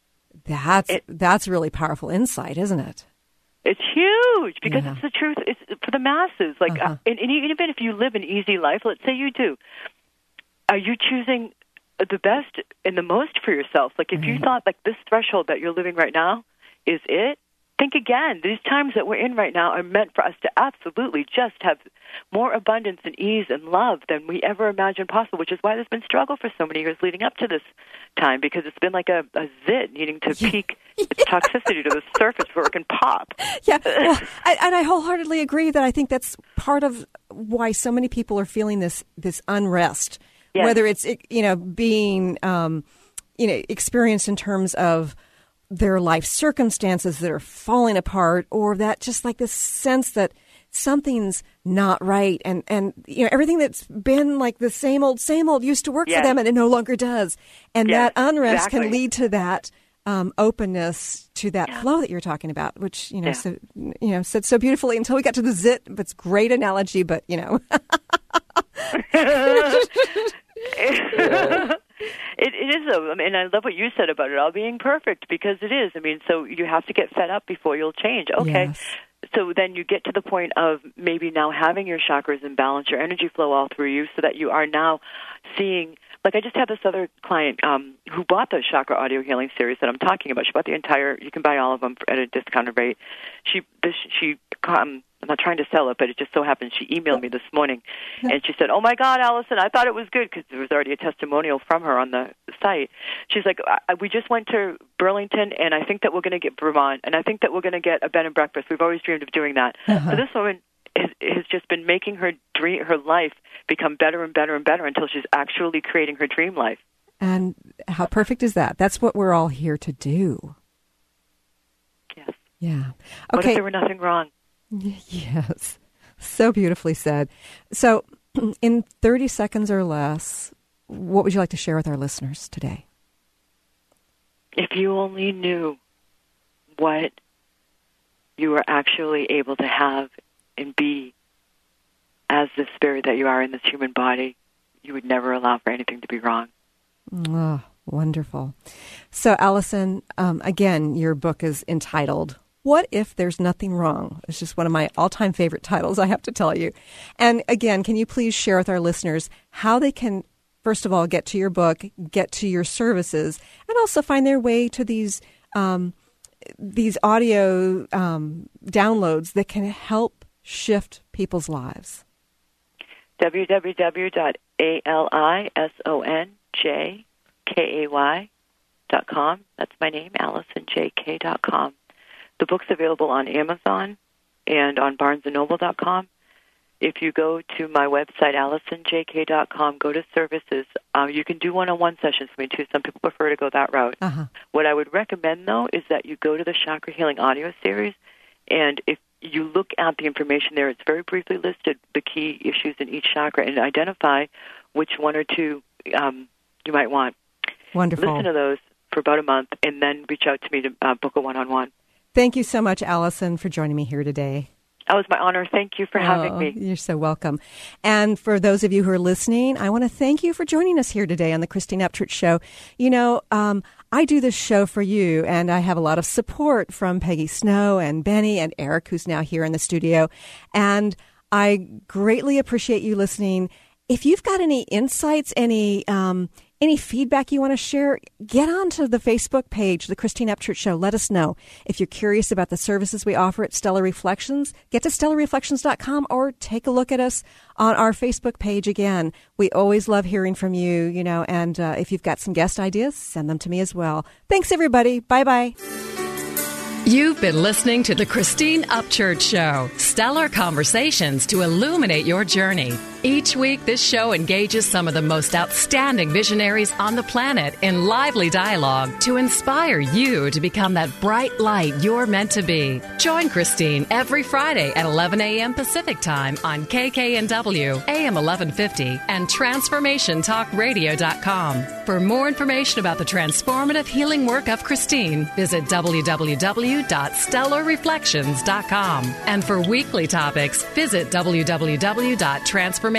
That's really powerful insight, isn't it? It's huge because it's the truth. It's for the masses. Like, and even if you live an easy life, let's say you do, are you choosing the best and the most for yourself? Like, if you thought like this threshold that you're living right now is it, think again. These times that we're in right now are meant for us to absolutely just have more abundance and ease and love than we ever imagined possible, which is why there's been struggle for so many years leading up to this time, because it's been like a zit needing to peak its toxicity to the surface before it can pop. Yeah, well, and I wholeheartedly agree that I think that's part of why so many people are feeling this unrest, whether it's being experienced in terms of their life circumstances that are falling apart, or that just like this sense that something's not right, and everything that's been like the same old used to work for them, and it no longer does, and that unrest can lead to that openness to that flow that you're talking about, which said so beautifully until we got to the zit. But it's a great analogy, but It is, though. I mean, I love what you said about it all being perfect, because it is. I mean, so you have to get fed up before you'll change. Okay. Yes. So then you get to the point of maybe now having your chakras in balance, your energy flow all through you, so that you are now seeing. Like, I just had this other client who bought the Chakra Audio Healing Series that I'm talking about. She bought the entire. You can buy all of them at a discounted rate. I'm not trying to sell it, but it just so happened she emailed me this morning, and she said, "Oh my God, Allison, I thought it was good," because there was already a testimonial from her on the site. She's like, "We just went to Burlington, and I think that we're going to get Vermont, and I think that we're going to get a bed and breakfast. We've always dreamed of doing that." So this woman has just been making her life become better and better and better until she's actually creating her dream life. And how perfect is that? That's what we're all here to do. Yes. Yeah. Okay. What if there were nothing wrong? Yes. So beautifully said. So in 30 seconds or less, what would you like to share with our listeners today? If you only knew what you were actually able to have and be as the spirit that you are in this human body, you would never allow for anything to be wrong. Oh, wonderful. So, Allison, again, your book is entitled What If There's Nothing Wrong? It's just one of my all-time favorite titles, I have to tell you. And again, can you please share with our listeners how they can, first of all, get to your book, get to your services, and also find their way to these audio downloads that can help shift people's lives? www.alisonjkay.com. That's my name, AllisonJK.com. The book's available on Amazon and on BarnesandNoble.com. If you go to my website, AllisonJK.com, go to services. You can do one-on-one sessions with me, too. Some people prefer to go that route. What I would recommend, though, is that you go to the Chakra Healing Audio Series, and if you look at the information there, it's very briefly listed, the key issues in each chakra, and identify which one or two you might want. Wonderful. Listen to those for about a month, and then reach out to me to book a one-on-one. Thank you so much, Allison, for joining me here today. That was my honor. Thank you for having me. You're so welcome. And for those of you who are listening, I want to thank you for joining us here today on the Christine Upchurch Show. You know, I do this show for you, and I have a lot of support from Peggy Snow and Benny and Eric, who's now here in the studio. And I greatly appreciate you listening. If you've got any insights, any feedback you want to share, get onto the Facebook page, The Christine Upchurch Show. Let us know. If you're curious about the services we offer at Stellar Reflections, get to stellarreflections.com or take a look at us on our Facebook page again. We always love hearing from you, you know, and if you've got some guest ideas, send them to me as well. Thanks, everybody. Bye-bye. You've been listening to The Christine Upchurch Show, stellar conversations to illuminate your journey. Each week, this show engages some of the most outstanding visionaries on the planet in lively dialogue to inspire you to become that bright light you're meant to be. Join Christine every Friday at 11 a.m. Pacific Time on KKNW, AM 1150, and TransformationTalkRadio.com. For more information about the transformative healing work of Christine, visit www.stellarreflections.com. And for weekly topics, visit www.transformationtalkradio.com.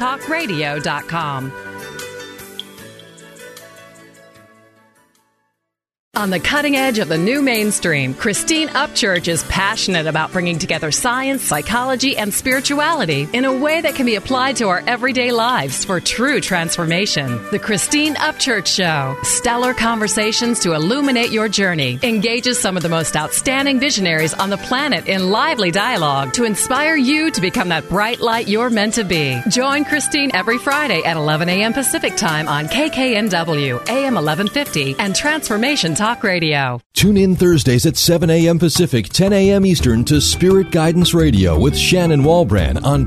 On the cutting edge of the new mainstream, Christine Upchurch is passionate about bringing together science, psychology, and spirituality in a way that can be applied to our everyday lives for true transformation. The Christine Upchurch Show, stellar conversations to illuminate your journey, engages some of the most outstanding visionaries on the planet in lively dialogue to inspire you to become that bright light you're meant to be. Join Christine every Friday at 11 a.m. Pacific Time on KKNW, AM 1150, and Transformation Talk Radio. Tune in Thursdays at 7 a.m. Pacific, 10 a.m. Eastern to Spirit Guidance Radio with Shannon Walbrand on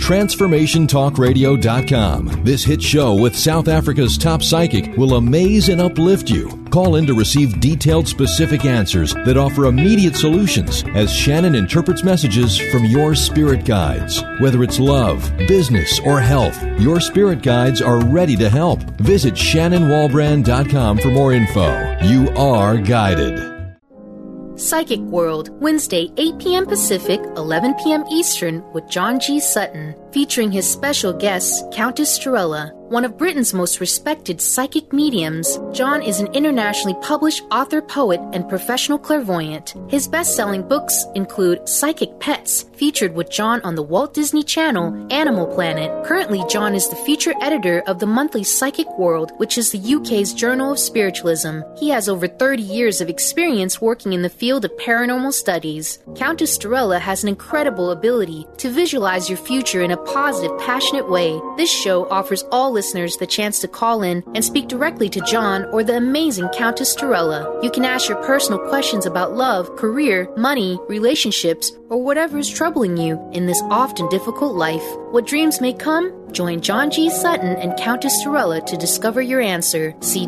TransformationTalkRadio.com. This hit show with South Africa's top psychic will amaze and uplift you. Call in to receive detailed, specific answers that offer immediate solutions as Shannon interprets messages from your spirit guides. Whether it's love, business, or health, your spirit guides are ready to help. Visit ShannonWalbrand.com for more info. You are guided. Psychic World, Wednesday, 8 p.m. Pacific, 11 p.m. Eastern, with John G. Sutton, featuring his special guest, Countess Torella. One of Britain's most respected psychic mediums, John is an internationally published author, poet, and professional clairvoyant. His best-selling books include Psychic Pets, featured with John on the Walt Disney Channel, Animal Planet. Currently, John is the feature editor of the monthly Psychic World, which is the UK's Journal of Spiritualism. He has over 30 years of experience working in the field of paranormal studies. Countess Torella has an incredible ability to visualize your future in a positive, passionate way. This show offers all listeners the chance to call in and speak directly to John or the amazing Countess Torella. You can ask your personal questions about love, career, money, relationships, or whatever is troubling you in this often difficult life. What dreams may come? Join John G. Sutton and Countess Torella to discover your answer. See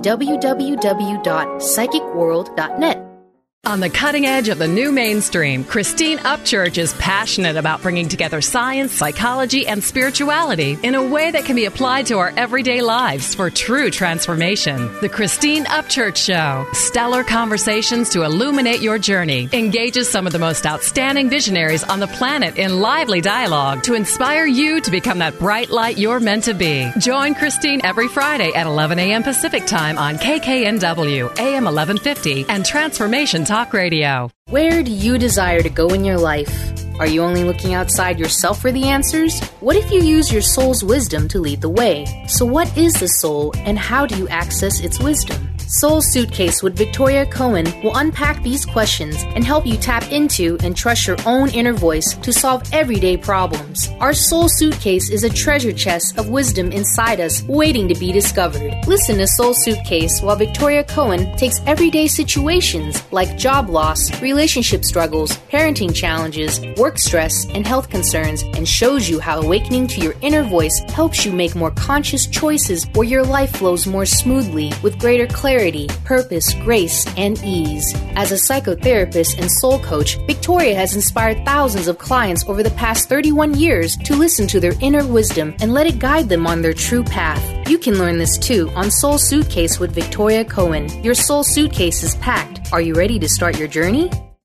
www.psychicworld.net. On the cutting edge of the new mainstream, Christine Upchurch is passionate about bringing together science, psychology, and spirituality in a way that can be applied to our everyday lives for true transformation. The Christine Upchurch Show, stellar conversations to illuminate your journey, engages some of the most outstanding visionaries on the planet in lively dialogue to inspire you to become that bright light you're meant to be. Join Christine every Friday at 11 a.m. Pacific Time on KKNW, AM 1150, and Transformation Talk Radio. Where do you desire to go in your life? Are you only looking outside yourself for the answers? What if you use your soul's wisdom to lead the way? So what is the soul, and how do you access its wisdom? Soul Suitcase with Victoria Cohen will unpack these questions and help you tap into and trust your own inner voice to solve everyday problems. Our Soul Suitcase is a treasure chest of wisdom inside us waiting to be discovered. Listen to Soul Suitcase while Victoria Cohen takes everyday situations like job loss, relationship struggles, parenting challenges, work stress, and health concerns and shows you how awakening to your inner voice helps you make more conscious choices where your life flows more smoothly with greater clarity, purpose, grace, and ease. As a psychotherapist and soul coach, Victoria has inspired thousands of clients over the past 31 years to listen to their inner wisdom and let it guide them on their true path. You can learn this too on Soul Suitcase with Victoria Cohen. Your soul suitcase is packed. Are you ready to start your journey?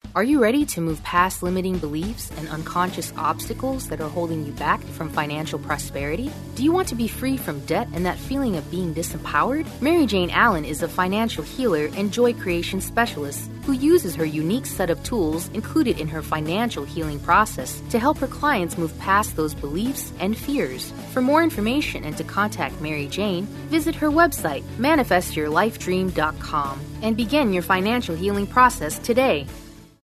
Are you ready to move past limiting beliefs and unconscious obstacles that are holding you back from financial prosperity? Do you want to be free from debt and that feeling of being disempowered? Mary Jane Allen is a financial healer and joy creation specialist who uses her unique set of tools included in her financial healing process to help her clients move past those beliefs and fears. For more information and to contact Mary Jane, visit her website, manifestyourlifedream.com, and begin your financial healing process today.